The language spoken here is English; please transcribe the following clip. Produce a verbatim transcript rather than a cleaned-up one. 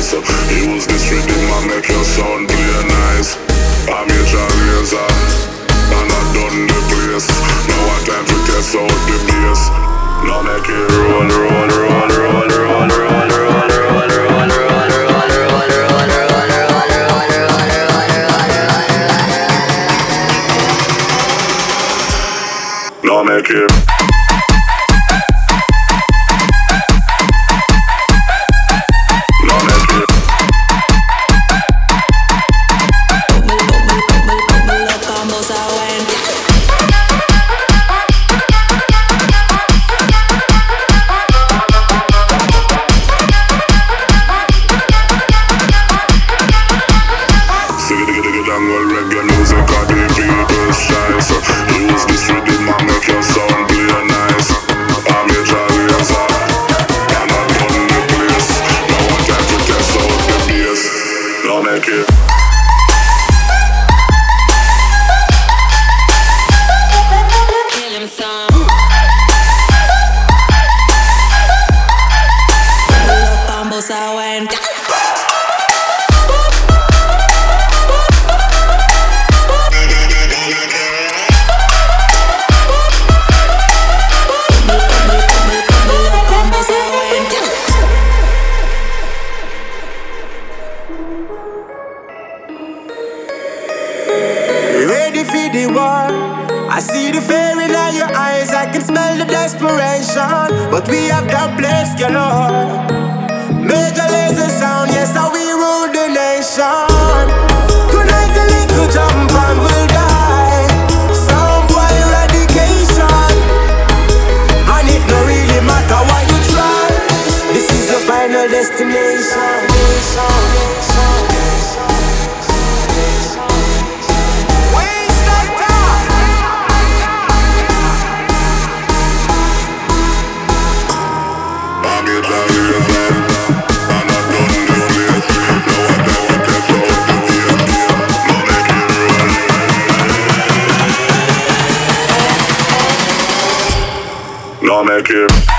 So use this rhythm and make your sound play nice. I'm your laser, and I done the place. Now I time to test out the bass. Now make it roll, roll, roll, roll, roll, roll, roll, roll, roll, roll, roll, roll, roll, roll, roll. Now make it. Ready for the war. I see the fear in all your eyes, I can smell the desperation. But we have that place galore. Major laser sound, yes, how we rule the nation. Tonight a little jump and we'll die. Sound boy eradication. And it no really matter what you try. This is your final destination. Now make it.